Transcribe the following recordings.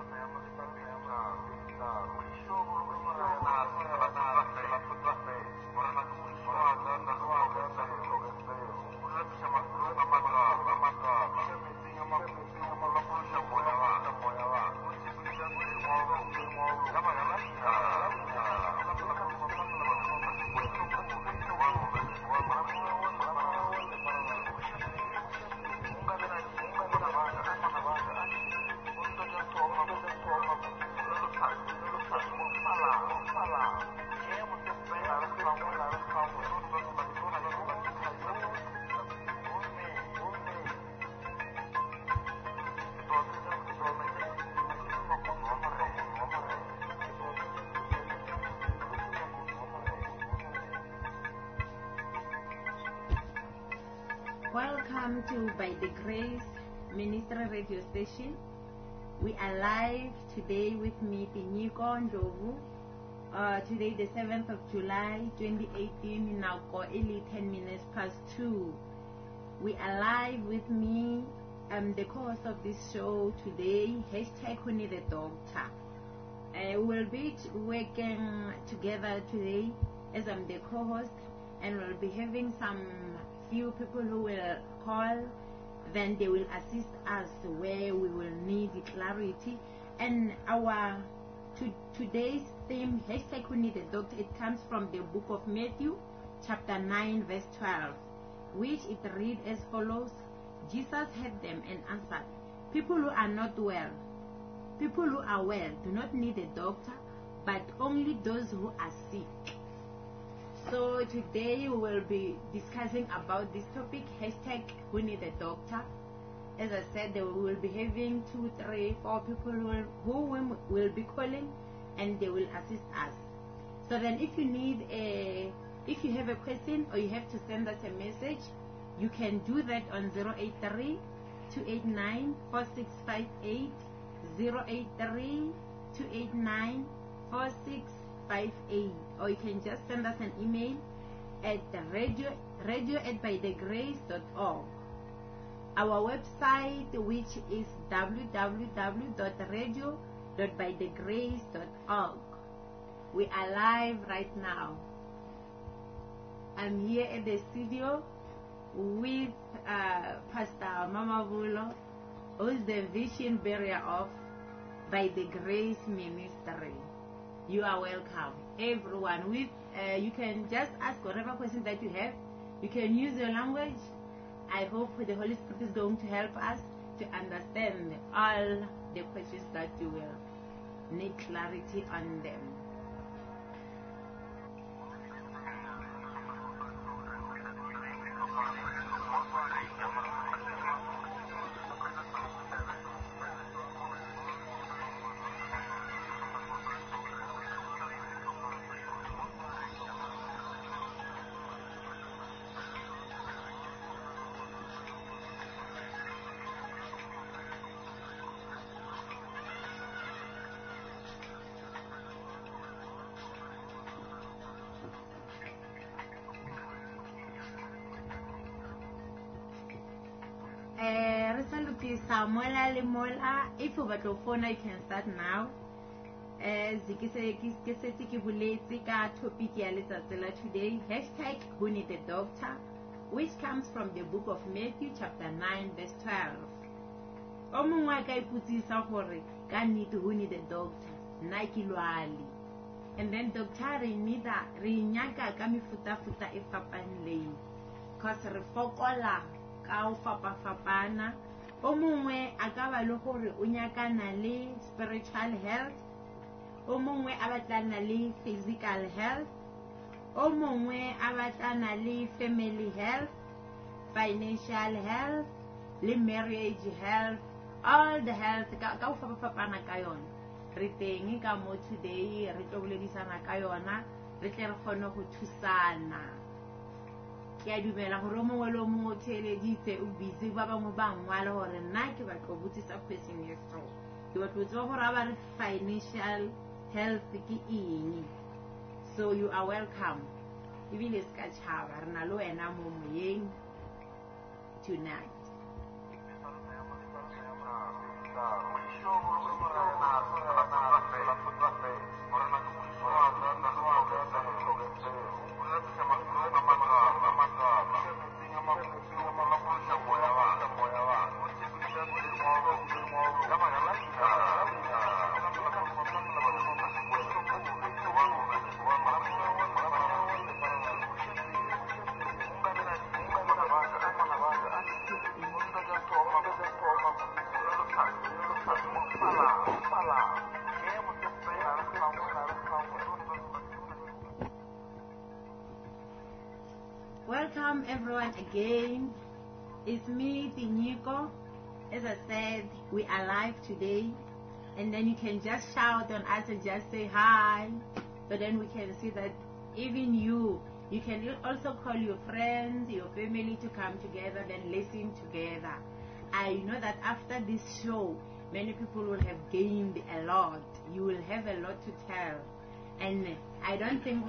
Welcome to By the Grace Ministry Radio Station. We are live today with me, Pinyiko Ndlovu. Today, the 7th of July, 2018, now 10 minutes past 2. We are live with me, the co-host of this show today, hashtag Who Need a Doctor. We will be working together today as I'm the co-host, and we'll be having some few people who will call, then they will assist us where we will need clarity. And our today's theme, hashtag Who Need a Doctor, it comes from the book of Matthew, chapter 9, verse 12, which it reads as follows. Jesus heard them and answered, people who are not well, people who are well do not need a doctor, but only those who are sick. So today we will be discussing about this topic, hashtag Who Need a Doctor. As I said, we will be having 2, 3, 4 people who will be calling, and they will assist us. So then if you have a question or you have to send us a message, you can do that on 083 289 4658, 083 289 4658, or you can just send us an email at radio@bythegrace.org. Our website, which is www.radio.bythegrace.org. We are live right now. I'm here at the studio with Pastor Mama Vulo, who is the vision bearer of By the Grace Ministry. You are welcome, everyone. You can just ask whatever questions that you have. You can use your language. I hope the Holy Spirit is going to help us to understand all the questions that you will need clarity on them. If you want to phone, you can start now. Today, hashtag Who Need a Doctor, which comes from the book of Matthew chapter 9 verse 12. Who need a doctor? And then doctor because refokola ka fapana. O mongwe a ka ba le gore o nyakana le spiritual health, o mongwe a batlana le physical health, o mongwe a batlana le family health, financial health, le marriage health, all the health ka o fapana ka yona. Re teng ka mo today re tlo boledisana ka yona, re tle re kgone go thusana. Ke a dumela gore o mongwe le o mongwe o theeleditse o busy, ba bangwe ba ngwala gore nna ke batla go botsisa question e so. Ke batla go tseba gore a ba re financial health ke eng. So you are welcome. Ebile ska tshaba, re na le wena mo moyeng tonight. Welcome everyone again. It's me, Pinyiko. As I said, we are live today, and then you can just shout on us and just say hi. So then we can see that even you can also call your friends, your family to come together, then listen together. I know that after this show, many people will have gained a lot. You will have a lot to tell. And I don't think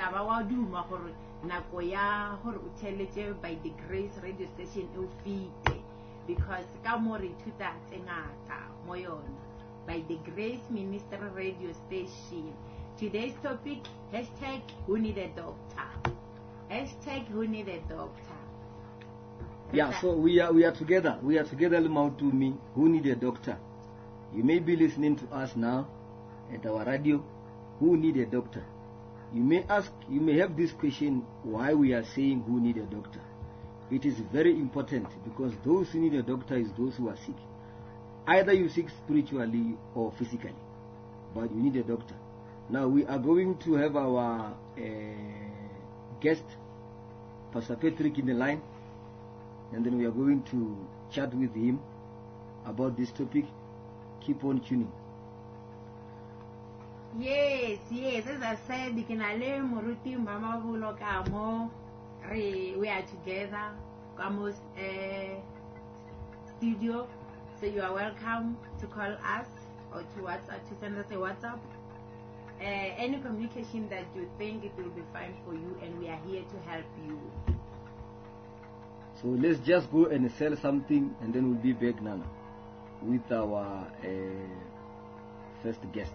nako ya gore o theletse by the Grace radio station e o fite, because ka mo re thuta tse ngata mo yona by the Grace Ministry radio station. Today's topic, hashtag who need a doctor. Hashtag who need a doctor. Yeah, so we are together. We are together, Mautumi, who need a doctor. You may be listening to us now at our radio, who need a doctor. You may have this question, why we are saying who need a doctor. It is very important, because those who need a doctor is those who are sick. Either you sick spiritually or physically, but you need a doctor. Now we are going to have our guest, Pastor Patrick, in the line, and then we are going to chat with him about this topic. Keep on tuning. Yes, as I said, Dikinale Muruti Mama Bulo Kamo, we are together, Kamo's studio. So you are welcome to call us or to WhatsApp, to send us a WhatsApp. Any communication that you think it will be fine for you, and we are here to help you. So let's just go and sell something, and then we'll be back, Nana, with our first guest.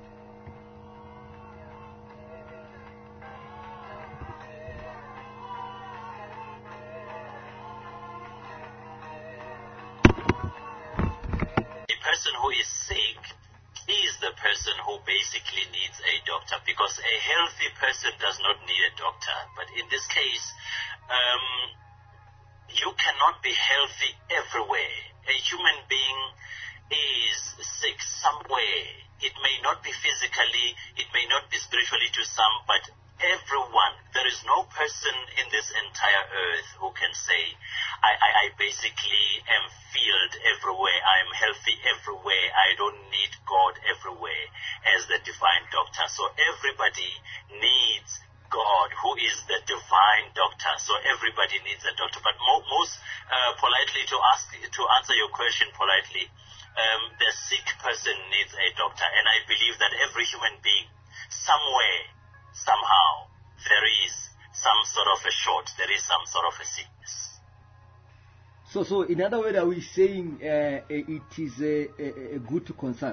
Who is sick is the person who basically needs a doctor, because a healthy person does not need a doctor. But in this case, you cannot be healthy everywhere. A human being is sick somewhere. It may not be physically, it may not be spiritually to some, but everyone, there is no person in this entire earth who can say, I basically am filled everywhere, I am healthy everywhere, I don't need God everywhere as the divine doctor. So everybody needs God, who is the divine doctor. So everybody needs a doctor. But most politely, to answer your question politely, the sick person needs a doctor. And I believe that every human being, somewhere, somehow, there is some sort of a short, there is some sort of a sickness. So in other words, are we saying it is good to consult?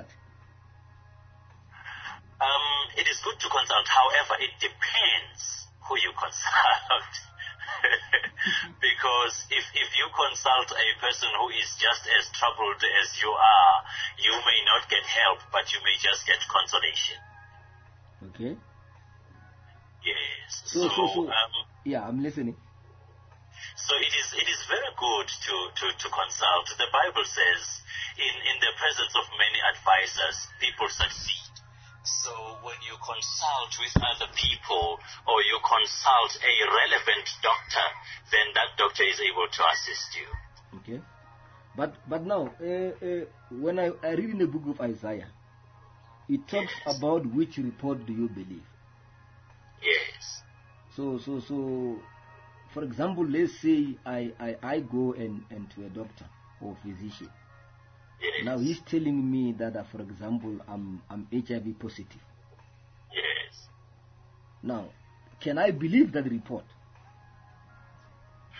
It is good to consult. However, it depends who you consult. Because if you consult a person who is just as troubled as you are, you may not get help, but you may just get consolation. Okay. Yes. So yeah, I'm listening. So it is very good to consult. The Bible says, in the presence of many advisors, people succeed. So when you consult with other people, or you consult a relevant doctor, then that doctor is able to assist you. Okay. But now, when I read in the book of Isaiah, it talks about which report do you believe? Yes. So, for example, let's say I go and to a doctor or physician. Yes. Now he's telling me that, for example, I'm HIV positive. Yes. Now, can I believe that report?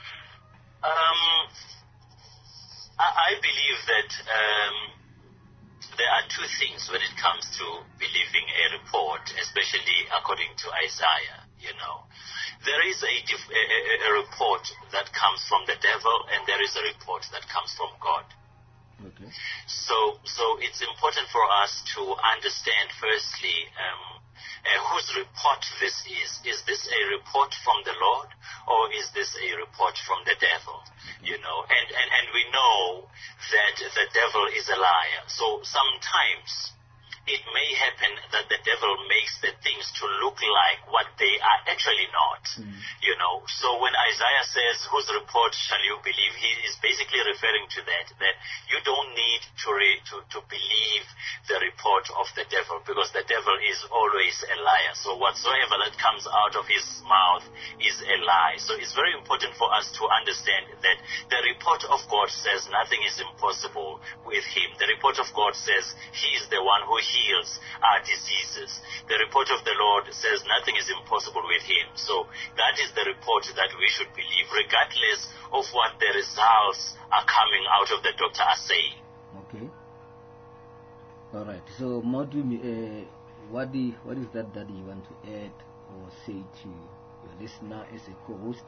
I believe that there are two things when it comes to believing a report, especially according to Isaiah. There is a report that comes from the devil, and there is a report that comes from God. Okay. So it's important for us to understand firstly whose report this is. Is this a report from the Lord, or is this a report from the devil? And we know that the devil is a liar. So sometimes it may happen that the devil makes the things to look like what they are actually not. So when Isaiah says, whose report shall you believe, he is basically referring to that you don't need to believe the report of the devil, because the devil is always a liar. So whatsoever that comes out of his mouth is a lie. So it's very important for us to understand that the report of God says nothing is impossible with him. The report of God says he is the one who heals our diseases. The report of the Lord says nothing is impossible with him. So that is the report that we should believe, regardless of what the results are coming out of the doctor are saying. Okay. All right. So, Madhu, what is that you want to add or say to your listener as a co-host?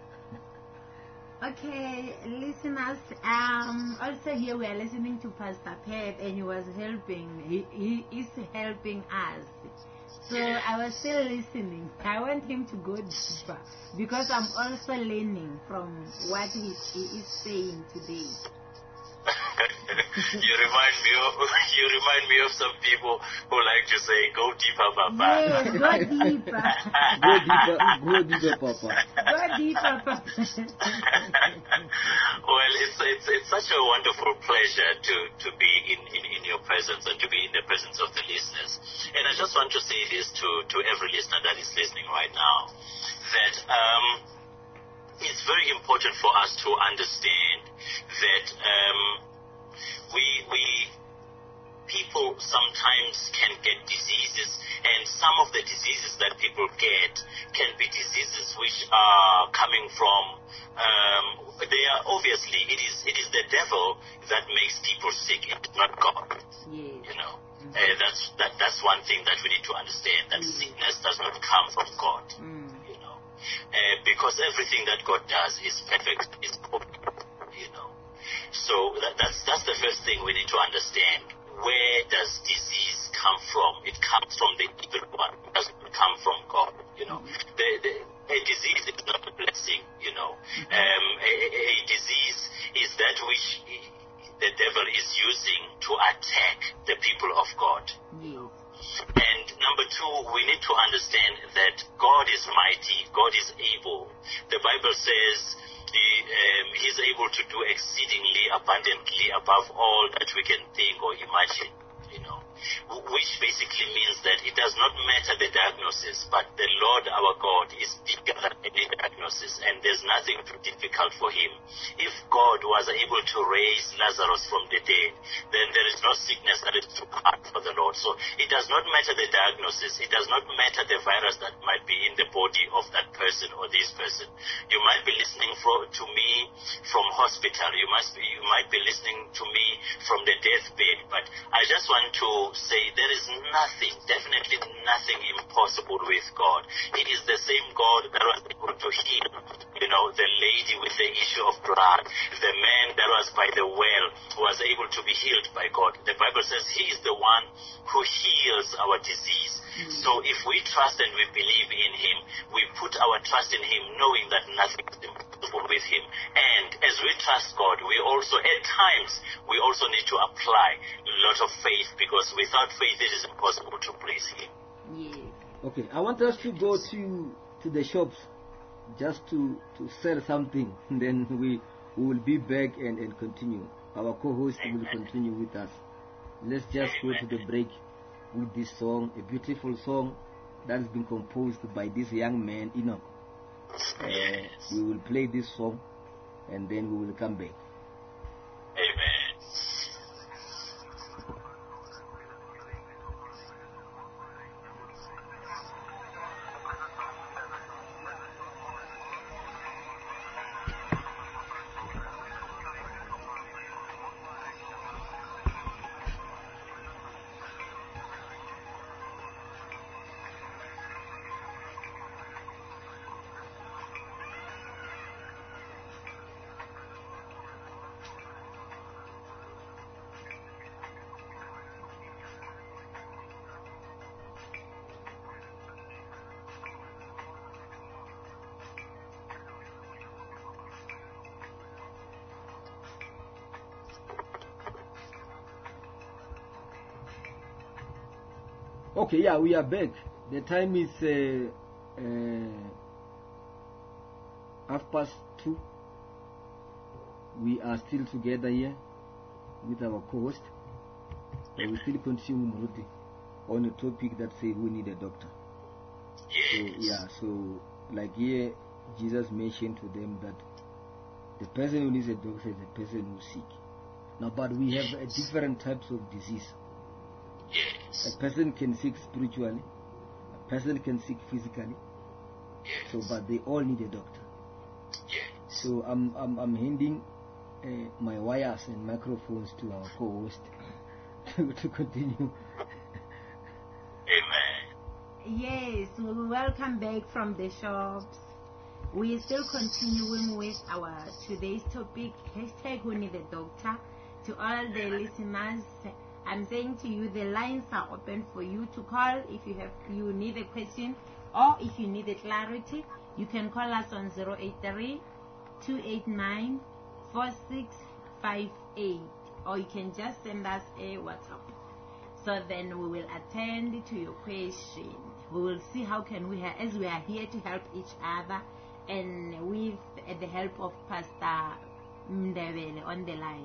Okay, listeners, also here we are listening to Pastor Pep, and he was helping, he is helping us. So I was still listening. I want him to go deeper, because I'm also learning from what he is saying today. You remind me of some people who like to say, "Go deeper, Papa." Yes, go deeper. Go deeper, Papa. Go deeper, Papa. Well, it's such a wonderful pleasure to be in your presence and to be in the presence of the listeners. And I just want to say this to every listener that is listening right now, that it's very important for us to understand that people sometimes can get diseases, and some of the diseases that people get can be diseases which are coming from they are obviously it is the devil that makes people sick, and not God. That's one thing that we need to understand, that sickness does not come from God. Because everything that God does is perfect, is good. So that's the first thing we need to understand. Where does disease come from? It comes from the evil one. It doesn't come from God. A disease is not a blessing. A disease is that which the devil is using to attack the people of God. And number two, we need to understand that God is mighty. God is able. The Bible says He's able to do exceedingly abundantly above all that we can think or imagine, which basically means that it does not matter the diagnosis, but the Lord our God is bigger than any diagnosis, and there's nothing too difficult for him. If God was able to raise Lazarus from the dead, then there is no sickness that is too hard for the Lord. So it does not matter the diagnosis. It does not matter the virus that might be in the body of that person or this person. You might be listening to me from hospital. You might be listening to me from the deathbed. But I just want to say there is nothing, definitely nothing impossible with God. It is the same God that was able to heal, the lady with the issue of blood, the man that was by the well was able to be healed by God. The Bible says he is the one who heals our disease. So if we trust and we believe in him, we put our trust in him, knowing that nothing is impossible with him. And as we trust God, we also, at times, we also need to apply a lot of faith, because without faith it is impossible to please him. Okay, I want us to go to the shops just to sell something. Then we will be back and continue. Our co-host will continue with us. Let's just go to the break with this song, a beautiful song that has been composed by this young man, Enoch. We will play this song and then we will come back. Amen. Okay, yeah, we are back. The time is 2:30. We are still together here with our co-host. We still continue Muruti on a topic that says we need a doctor. Yes. So like here, Jesus mentioned to them that the person who needs a doctor is the person who's sick. Now, but we have different types of disease. Yes. A person can sick spiritually, a person can sick physically. Yes. So, but they all need a doctor. Yes. So I'm handing my wires and microphones to our co-host to continue. Amen. Yes, we welcome back from the shops. We are still continuing with our today's topic, hashtag who need a doctor. To all the listeners, I'm saying to you, the lines are open for you to call if you need a question or if you need a clarity. You can call us on 083-289-4658, or you can just send us a WhatsApp. So then we will attend to your question. We will see how can we, as we are here to help each other, and with the help of Pastor Mndebele on the line.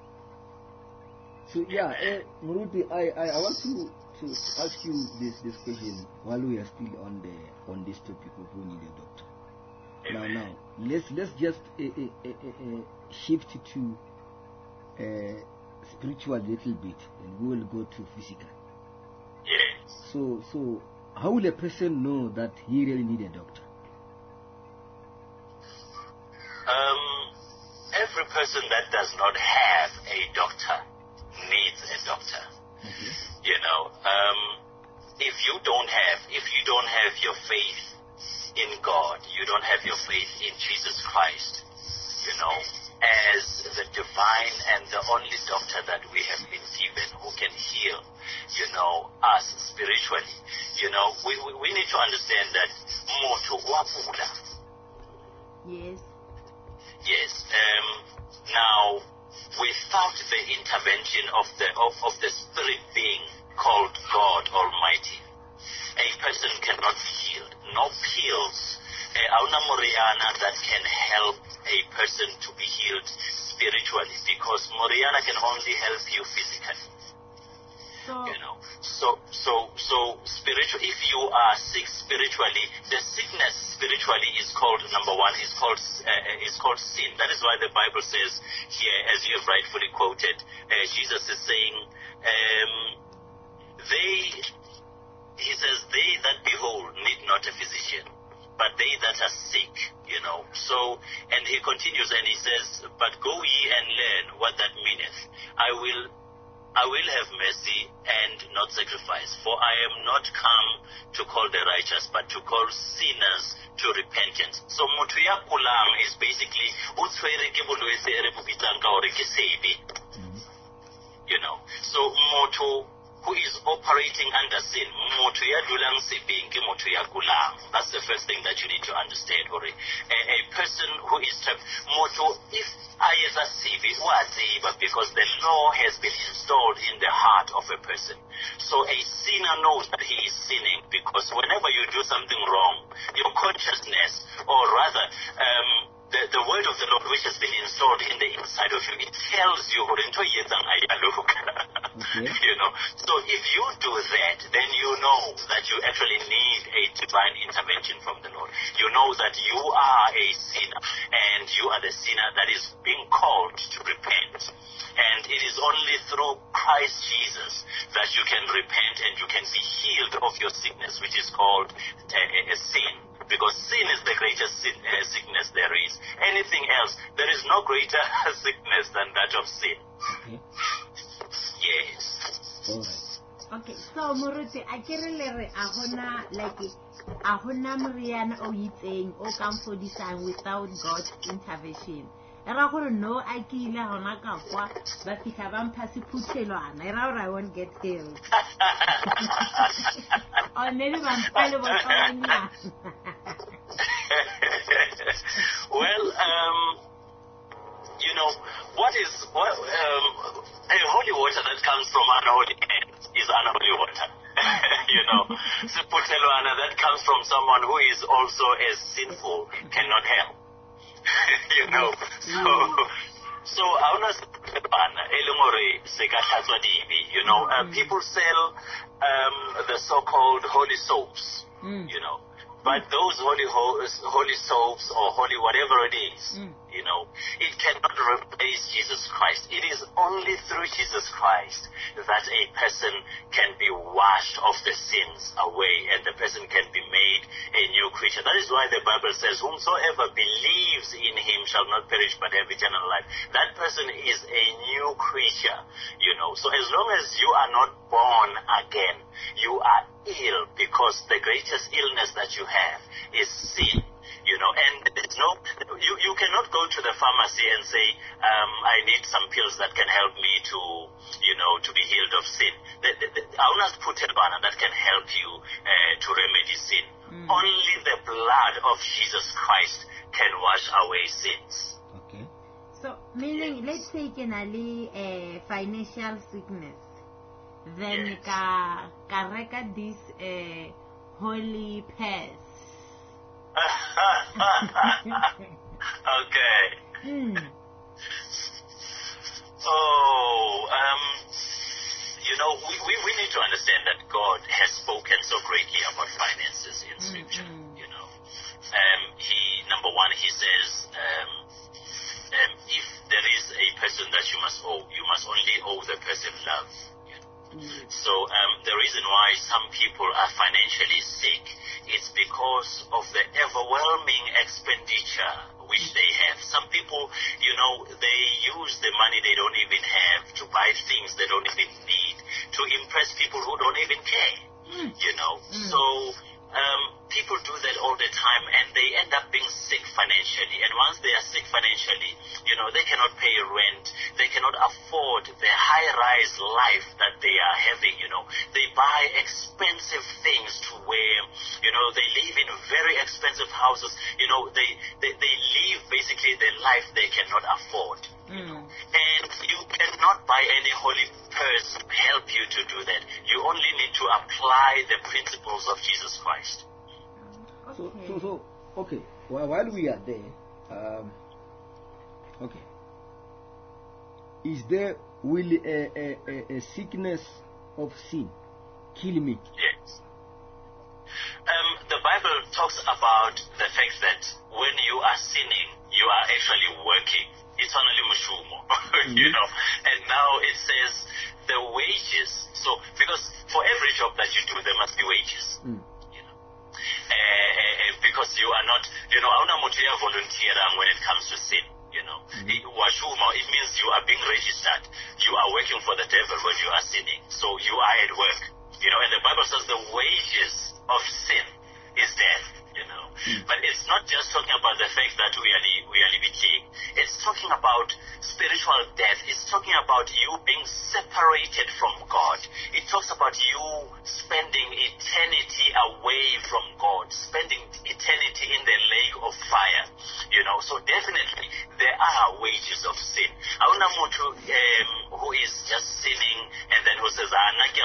So yeah, Muruti, I want to ask you this question while we are still on this topic of who need a doctor. Now let's just shift to spiritual a little bit, and we will go to physical. Yes. So how will a person know that he really need a doctor? Every person that does not have a doctor needs a doctor. Okay. You know, if you don't have your faith in God, you don't have your faith in Jesus Christ, you know, as the divine and the only doctor that we have been given who can heal, you know, us spiritually. You know, we need to understand that moto wapula. Yes. Yes. Now, without the intervention of the spirit being called God Almighty, a person cannot be healed. No pills, auna Moriana that can help a person to be healed spiritually, because Moriana can only help you physically. You know, so spiritual. If you are sick spiritually, the sickness spiritually is called, number one, is called sin. That is why the Bible says here, as you have rightfully quoted, Jesus is saying, he says, they that behold need not a physician, but they that are sick, you know. So, and he continues and he says, but go ye and learn what that meaneth. I will have mercy and not sacrifice, for I am not come to call the righteous, but to call sinners to repentance. So motho ya kulang is basically you know. So motho who is operating under sin, motho ya dulang sebeng ke motho ya kulang. That's the first thing that you need to understand. Or a person who is trapped, motho, if I is a CV, because the law has been installed in the heart of a person. So a sinner knows that he is sinning, because whenever you do something wrong, your consciousness, or rather, the word of the Lord which has been installed in the inside of you, it tells you, you know. So if you do that, then you know that you actually need a divine intervention from the Lord. You know that you are a sinner, and you are the sinner that is being called to repent. And it is only through Christ Jesus that you can repent and you can be healed of your sickness, which is called a sin. Because sin is the greatest sickness there is. Anything else, there is no greater sickness than that of sin. Okay. Yes. All right. Okay, so Muruti, I can't really ahona moriana o itseng o kam for design without God's intervention. Era gore no a ke ile hona ka kwa ba fihla ba mpha sephuthelwana era gore I won't get healed. Or maybe ba mpale botlhonyana. Well, you know, a holy water that comes from unholy hands is unholy water. You know, Siputelwana, that comes from someone who is also as sinful, cannot help. You know, so auna Siputelwana, elungore sekahlatswa dibi. You know, people sell the so-called holy soaps. You know, but those holy soaps or holy whatever it is, you know, it cannot replace Jesus Christ. It is only through Jesus Christ that a person can be washed of the sins away and the person can be made a new creature. That is why the Bible says, whomsoever believes in him shall not perish but have eternal life. That person is a new creature, you know. So as long as you are not born again, you are ill, because the greatest illness that you have is sin. You know, and there's you cannot go to the pharmacy and say, I need some pills that can help me to, you know, to be healed of sin. Aunas Putelbana that can help you to remedy sin. Only the blood of Jesus Christ can wash away sins. Okay. So, meaning, let's say Kenali financial sickness, then Yes. ka reka this holy pass. Okay. You know, we need to understand that God has spoken so greatly about finances in Scripture. You know, number one, he says, if there is a person that you must owe, you must only owe the person love. So the reason why some people are financially sick is because of the overwhelming expenditure which they have. Some people, you know, they use the money they don't even have to buy things they don't even need to impress people who don't even care. You know, so people do that all the time, and they end up being sick financially. And once they are sick financially, you know, they cannot pay rent, they cannot afford the high-rise life that they are having. You know, they buy expensive things to wear. You know, they live in very expensive houses. You know, they live basically the life they cannot afford. You know? And you cannot buy any holy purse to help you to do that. You only need to apply the principles of Jesus Christ. So, okay. While we are there, okay. Is there really a sickness of sin kill me? Yes. The Bible talks about the fact that when you are sinning, you are actually working. It's only mushumo, you know. And now it says the wages. So, because for every job that you do, there must be wages. You know, because you are not, you know, auna mutu ya volunteer when it comes to sin. You know, washuma, it means you are being registered. You are working for the devil when you are sinning. So you are at work. You know, and the Bible says the wages of sin is death. You know, but it's not just talking about the fact that we are living. It's talking about spiritual death. It's talking about you being separated from God. It talks about you spending eternity away from God, spending eternity in the lake of fire. You know, so definitely there are wages of sin. Auna mutu who is just sinning and then who says,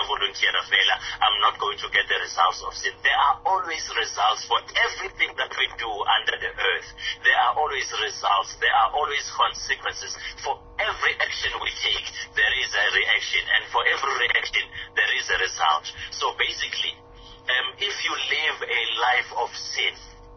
I'm not going to get the results of sin. There are always results for everything that we do under the earth. There are always results. There are always consequences. For every action we take, there is a reaction. And for every reaction, there is a result. So basically, if you live a life of sin,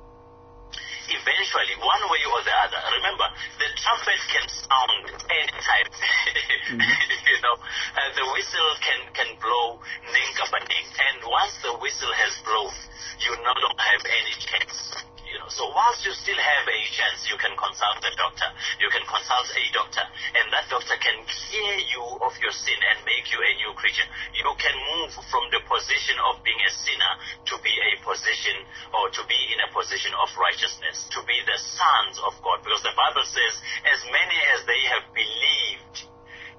eventually, one way or the other, remember, the trumpet can sound anytime. You know, the whistle can blow ninkabaning, and once the whistle has blown, you no longer have any chance. You know, so whilst you still have a chance, you can consult the doctor. You can consult a doctor, and that doctor can clear you of your sin and make you a new creature. You can move from the position of being a sinner to be a position, or to be in a position of righteousness, to be the sons of God. Because the Bible says, as many as they have believed,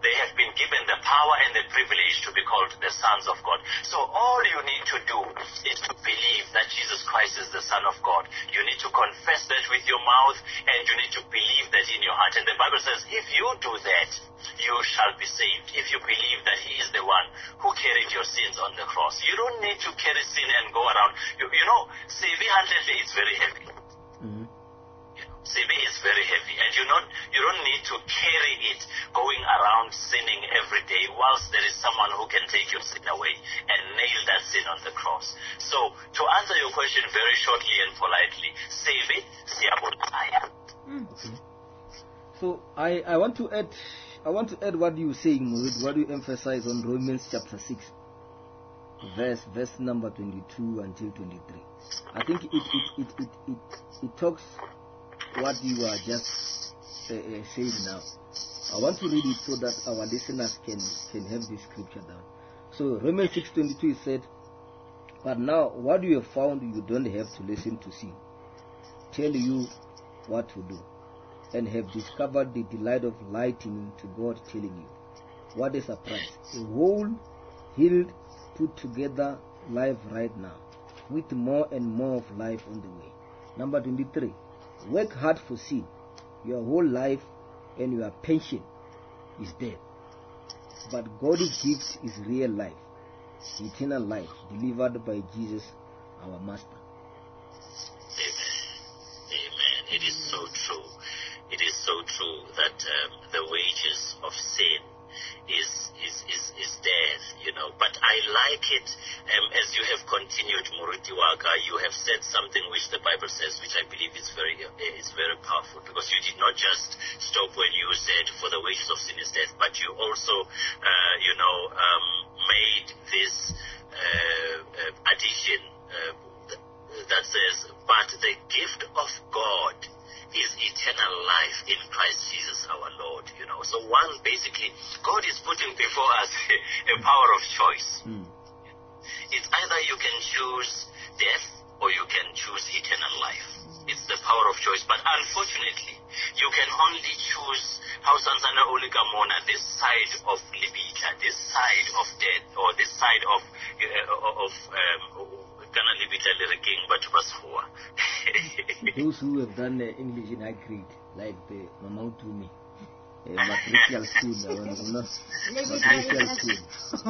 they have been given the power and the privilege to be called the sons of God. So all you need to do is to believe that Jesus Christ is the Son of God. You need to confess that with your mouth, and you need to believe that in your heart. And the Bible says, if you do that, you shall be saved. If you believe that He is the one who carried your sins on the cross. You don't need to carry sin and go around. You know, CV 100 is very heavy. Mm-hmm. CV is very heavy, and you don't need to carry it going around sinning every day, whilst there is someone who can take your sin away and nail that sin on the cross. So, to answer your question very shortly and politely, CV siyabonaya. Okay. So I want to add what you saying, what you emphasize on Romans chapter 6, verse number 22 until 23. I think it talks what you are just saying now. I want to read it so that our listeners can have this scripture down. So Romans 6:22 said, "But now what you have found, you don't have to listen to sin. Tell you what to do, and have discovered the delight of lightning to God telling you. What a surprise! A whole, healed, put together life right now, with more and more of life on the way." Number 23. Work hard for sin. Your whole life and your pension is death. But God's gift is real life, eternal life, delivered by Jesus, our Master. Amen. It is so true. It is so true that the wages of sin is death, you know. But I like it as you have continued, Muruti Waka. You have said something which the Bible says, which I believe is very powerful, because you did not just stop when you said, "For the wages of sin is death," but you also, made this addition that says, "But the gift of God is eternal life in Christ Jesus our Lord." You know, so basically, God is putting before us a power of choice. It's either you can choose death or you can choose eternal life. It's the power of choice. But unfortunately, you can only choose Hausansana Oligamona, this side of Libita, this side of death, or this side of those who have done English in high grade, like the Mama Tumi, matricial school, matricial school.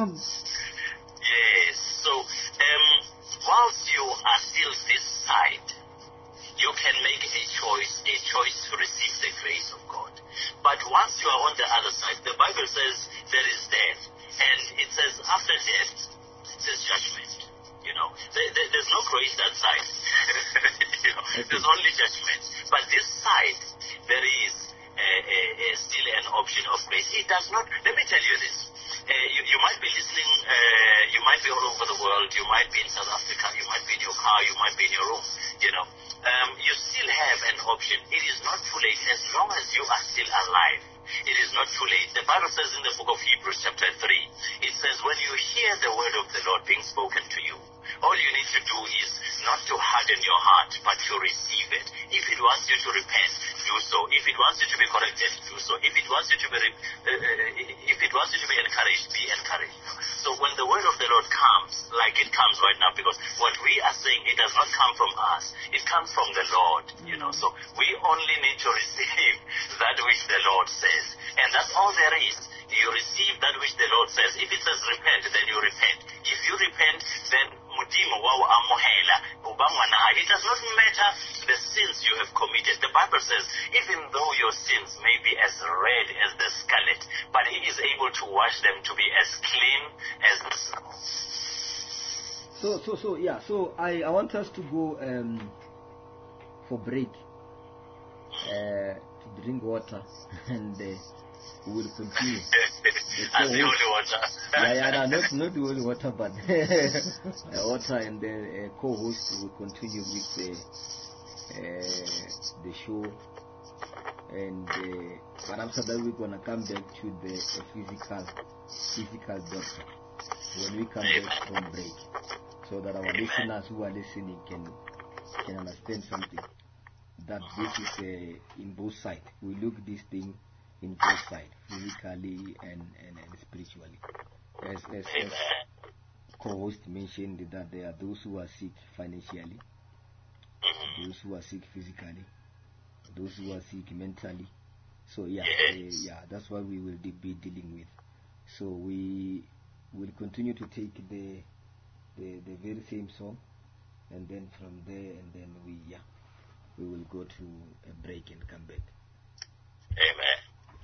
Yes, so whilst you are still this side, you can make a choice to receive the grace of God. But once you are on the other side, the Bible says there is death, and it says after death, there's judgment. You know, there's no grace that side. You know, there's only judgment. But this side, there is still an option of grace. It does not. Let me tell you this. You might be listening. You might be all over the world. You might be in South Africa. You might be in your car. You might be in your room. You know, you still have an option. It is not too late as long as you are still alive. It is not too late. The Bible says in the book of Hebrews chapter 3, it says, when you hear the word of the Lord being spoken to you, all you need to do is not to harden your heart, but to receive it. If it wants you to repent, do so. If it wants you to be corrected, do so. If it wants you to be encouraged, be encouraged. So when the word of the Lord comes, like it comes right now, because what we are saying, it does not come from us. It comes from the Lord, you know. So we only need to receive that which the Lord says. And that's all there is. You receive that which the Lord says. If it says repent, then you repent. If you repent, then it does not matter the sins you have committed. The Bible says, even though your sins may be as red as the scarlet, but He is able to wash them to be as clean as the snow. So I want us to go for break to drink water, and we will continue. As the holy water. Not the holy water, but water, and then co-host will continue with the show. And but after that, we're gonna come back to the physical doctor when we come back from break, so that our listeners who are listening can understand something. That this is in both sides. We look this thing in both sides, physically and spiritually. As co-host mentioned that there are those who are sick financially, those who are sick physically, those who are sick mentally. So that's what we will be dealing with. So we will continue to take the very same song, and then from there, and then we will go to a break and come back. Amen.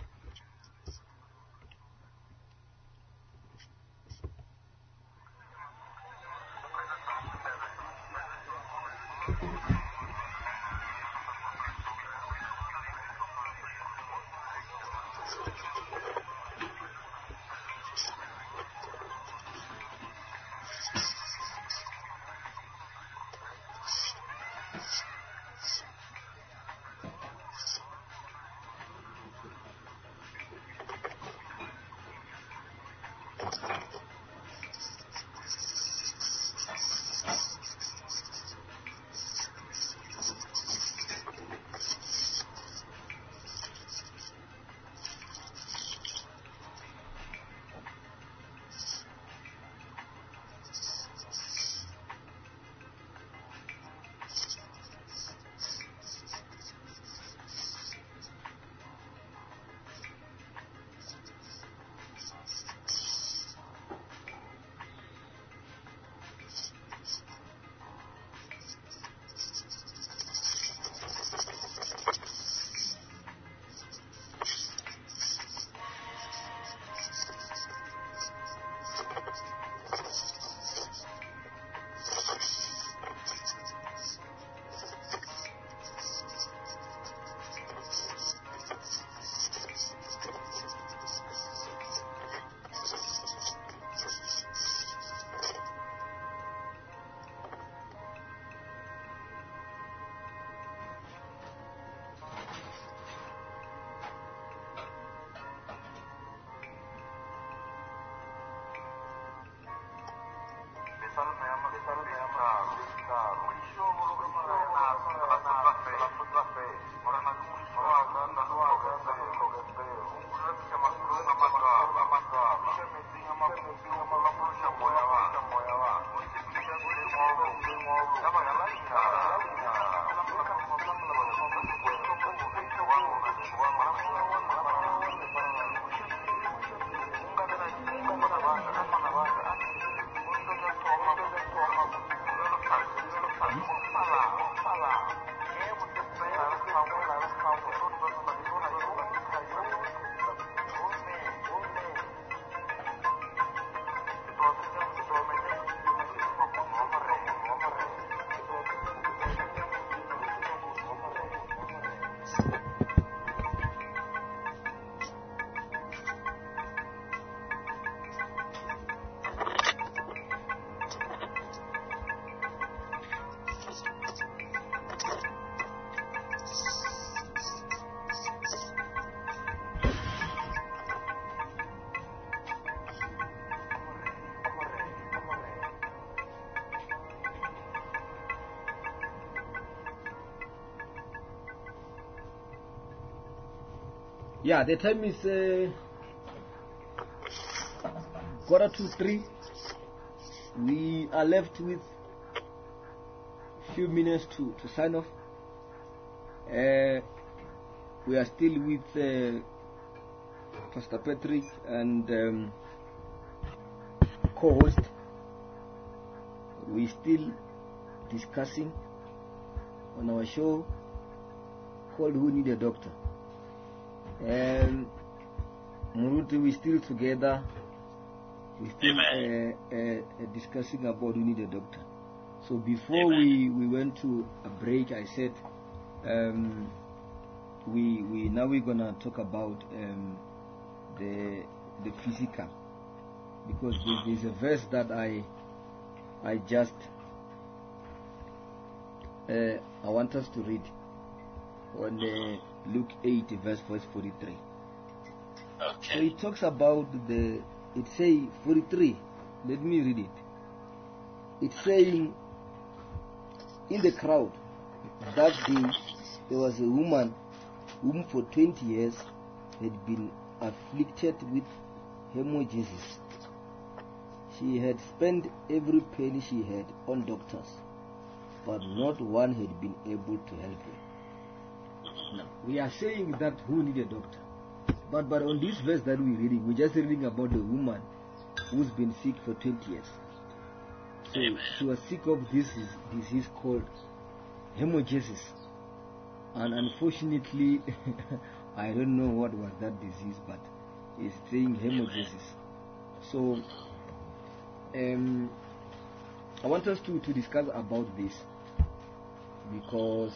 Yeah, the time is 2:45. We are left with a few minutes to sign off. We are still with Pastor Patrick and co-host. We still discussing on our show called Who Need a Doctor. And Muruti, we still together. We still discussing about we need a doctor. So before we went to a break, I said we're gonna talk about the physical, because there's a verse that I want us to read on Luke 8 verse 43. Okay. So it talks about it say 43. Let me read it. It's saying, in the crowd that day there was a woman whom for 20 years had been afflicted with hemorrhages. She had spent every penny she had on doctors, but not one had been able to help her. Now, we are saying that who need a doctor? But on this verse that we're reading, we're just reading about the woman who's been sick for 20 years. So she was sick of this disease called hemorrhages. And unfortunately, I don't know what was that disease, but it's saying hemorrhages. So, I want us to discuss about this, because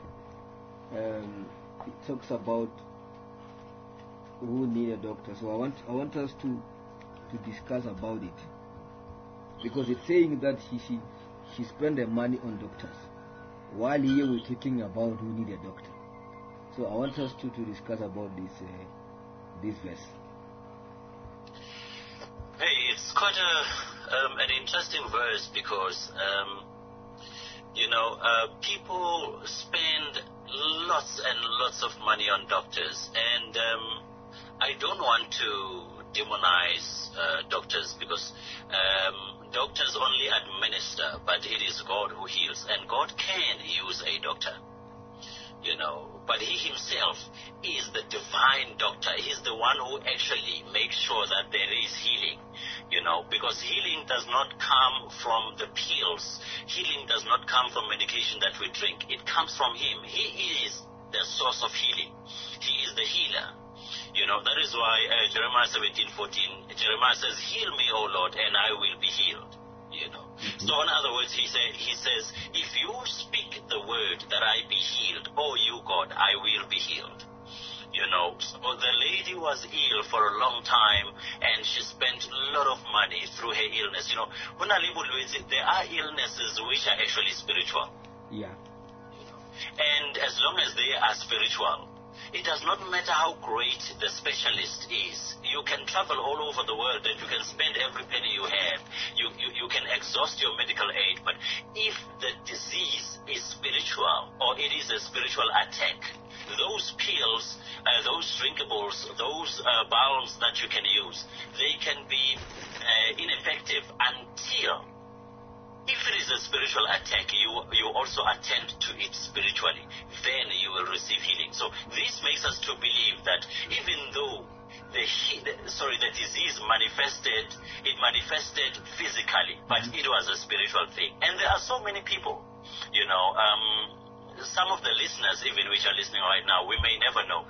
it talks about who need a doctor. So I want us to discuss about it, because it's saying that she spent the money on doctors, while here we're talking about who need a doctor. So I want us to discuss about this verse. Hey, it's quite an interesting verse, because people spend lots and lots of money on doctors, and I don't want to demonize doctors, because doctors only administer, but it is God who heals, and God can use a doctor, but He Himself is the divine doctor. He's the one who actually makes sure that there is healing, because healing does not come from the pills. Healing does not come from medication that we drink. It comes from Him. He is the source of healing. He is the healer. That is why Jeremiah 17:14, Jeremiah says, "Heal me, O Lord, and I will be healed." So in other words, he says, if you speak the word that I be healed, oh you God, I will be healed. So the lady was ill for a long time, and she spent a lot of money through her illness. There are illnesses which are actually spiritual. Yeah. And as long as they are spiritual, it does not matter how great the specialist is. You can travel all over the world and you can spend every penny you have. You can exhaust your medical aid. But if the disease is spiritual, or it is a spiritual attack, those pills, those drinkables, those balms that you can use, they can be ineffective until, if it is a spiritual attack, you also attend to it spiritually. Then you will receive healing. So this makes us to believe that even though the disease manifested physically, but it was a spiritual thing. And there are so many people, some of the listeners even which are listening right now, we may never know.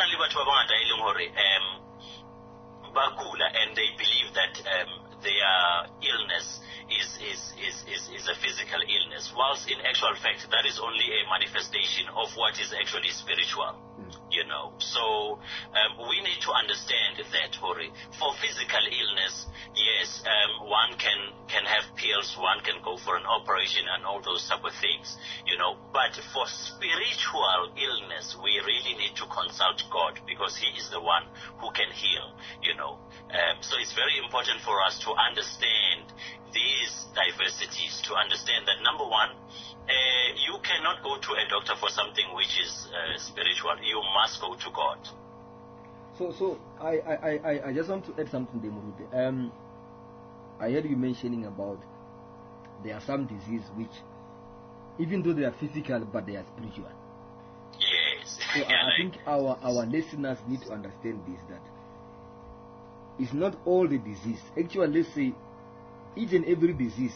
And they believe that their illness is a physical illness, whilst in actual fact that is only a manifestation of what is actually spiritual. So we need to understand that, Hori, for physical illness, yes, one can have pills, one can go for an operation and all those type of things, but for spiritual illness, we really need to consult God, because He is the one who can heal, so it's very important for us to understand these diversities, to understand that, number one, you cannot go to a doctor for something which is spiritual. You must go to God. So I just want to add something there, Murude. I heard you mentioning about there are some diseases which, even though they are physical, but they are spiritual. Yes. So I think our listeners need to understand this, that it's not all the disease. Actually, let's say each and every disease,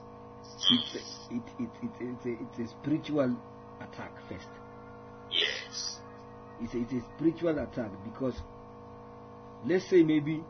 it's a spiritual attack first. Yes. It's a spiritual attack, because let's say maybe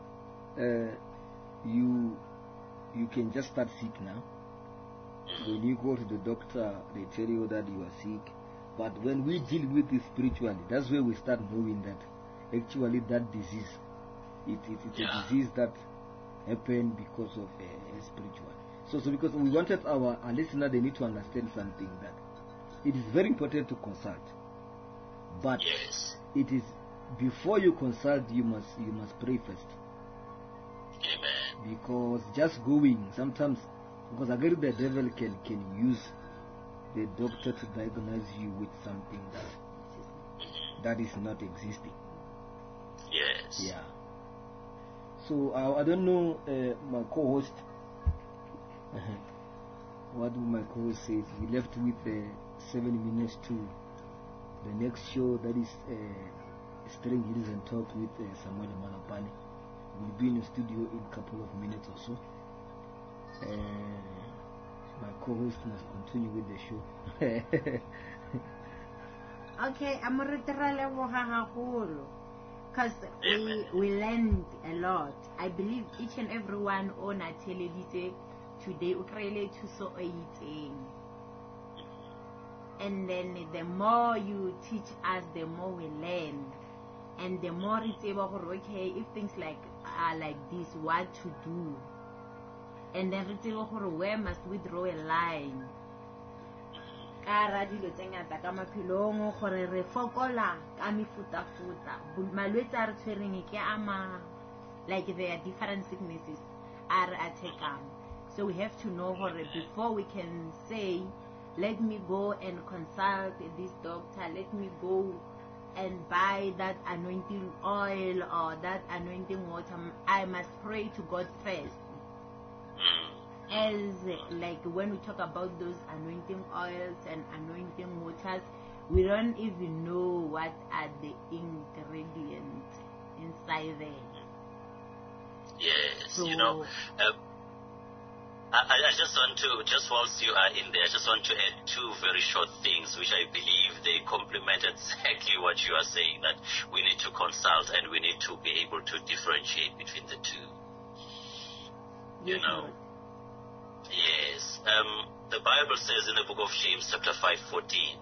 you can just start sick now. When you go to the doctor, they tell you that you are sick. But when we deal with it spiritually, that's where we start knowing that actually that disease, it's a disease that happened because of a spiritual. So because we wanted our listener, they need to understand something, that it is very important to consult. But it is, before you consult, you must pray first. Amen. Because just going sometimes, because again the devil can use the doctor to diagnose you with something that is not existing. Yes. Yeah. So I don't know my co-host. What my co-host says. We left with 7 minutes to the next show. That is String Hills and Talk with Samuel Malapane. We'll be in the studio in a couple of minutes or so. My co-host must continue with the show. Okay, I'm because we learned a lot. I believe each and every one on a television today to so and then the more you teach us, the more we learn, and the more it's able to okay, if things are like this, what to do, and then it's able to where must we draw a line. Kara dilo tse ngata ka maphelong gore re fokola ka mefuta-futa malwetse a re tshwereng ke ama, like there are different sicknesses are attackang. So we have to know before we can say let me go and consult this doctor, let me go and buy that anointing oil or that anointing water, I must pray to God first. As like when we talk about those anointing oils and anointing waters, we don't even know what are the ingredients inside there. Yes, so, I just want to, just whilst you are in there, I just want to add 2 very short things which I believe they complement exactly what you are saying, that we need to consult and we need to be able to differentiate between the two. Yes, Yes. The Bible says in the book of James, chapter 5:14,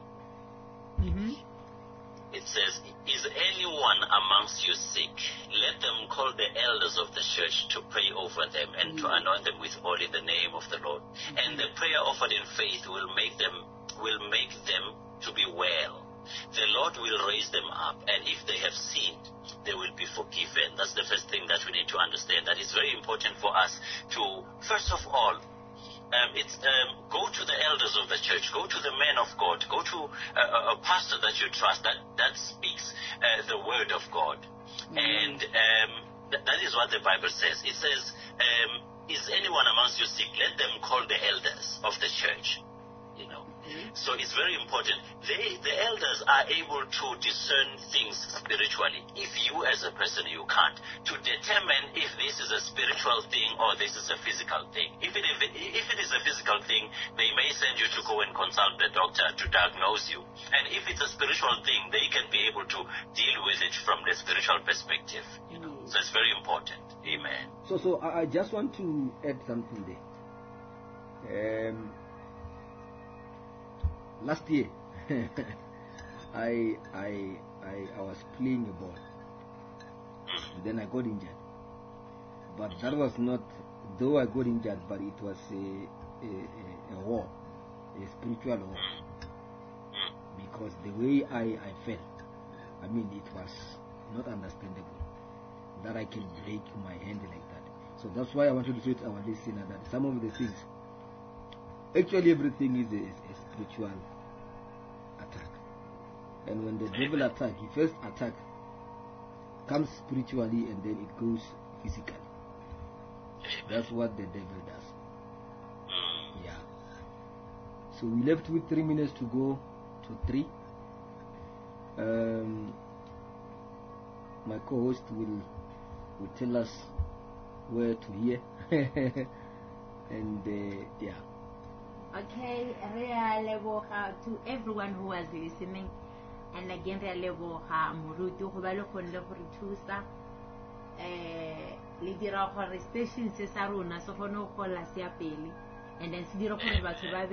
it says, is anyone amongst you sick? Let them call the elders of the church to pray over them and to anoint them with oil in the name of the Lord. And the prayer offered in faith will make them to be well. The Lord will raise them up, and if they have sinned, they will be forgiven. That's the first thing that we need to understand. That is very important for us to, first of all, go to the elders of the church, go to the men of God, go to a pastor that you trust, that speaks the word of God. And that is what the Bible says. It says, is anyone amongst you sick? Let them call the elders of the church. So it's very important. The elders are able to discern things spiritually. If you as a person, you can't. To determine if this is a spiritual thing or this is a physical thing. If it is a physical thing, they may send you to go and consult the doctor to diagnose you. And if it's a spiritual thing, they can be able to deal with it from the spiritual perspective. So it's very important. Amen. So I just want to add something there. Last year, I was playing a ball. Then I got injured. But that was not, though I got injured, but it was a war, a spiritual war. Because the way I felt, it was not understandable that I can break my hand like that. So that's why I wanted to say to our listener that some of the things, actually everything is a spiritual attack. And when the devil attacks, he first attack comes spiritually and then it goes physically. That's what the devil does. Yeah. So we left with 3 minutes to go to 3. My co-host will tell us where to hear. And yeah. Okay, to everyone who was listening, and again, Murutu, who le thusa le dira gore station se sa rona se gone go la sia pele, and then se dira gore batho ba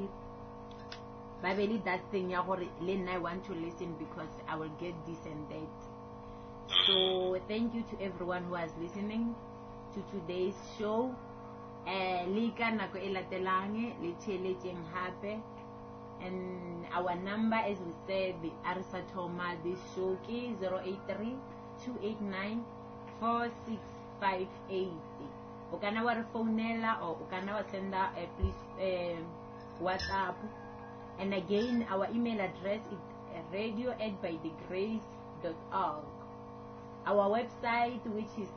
be le that thing ya gore le nna I want to listen because I will get this and that. So thank you to everyone who was listening to today's show. Lika nako e latelang le tšheletseng hape, and our number, as we said, the Arisa Thoma this show ke 083-289-4658. O kana wa re phonela or o kana wa senda please WhatsApp. And again, our email address is radio@bythegrace.org. our website, which is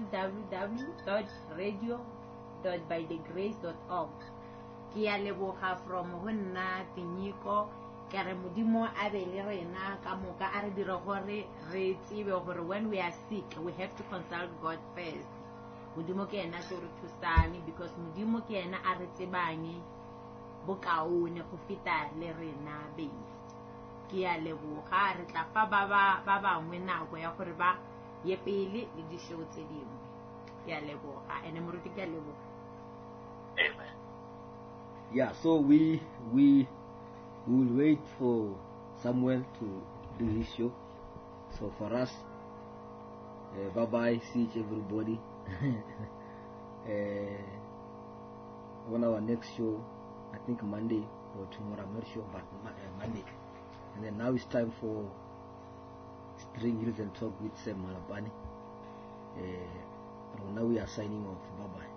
www.radio.bythegrace.org. Ke a leboga from ho nna Tinyiko, ke re modimo a be le rena ka moka a re dire gore re tsebe gore when we are sick we have to consult God first. Modimo ke ena tlo re thusang, because modimo ke ena a re tsebang bokaone go feta le rena beng. Ke a leboga, re tla fa ba bangwe nako ya gore ba ye pele le di show tse dingwe. Ke a leboga, ene moruti ke a leboga. Amen. Yeah, so we will wait for Samuel to do his show. So for us, bye bye, see everybody. On our next show, I think Monday or tomorrow, I'm not sure, but Monday. And then now it's time for String Hills and Talk with Sam Malabani. Now we are signing off. Bye bye.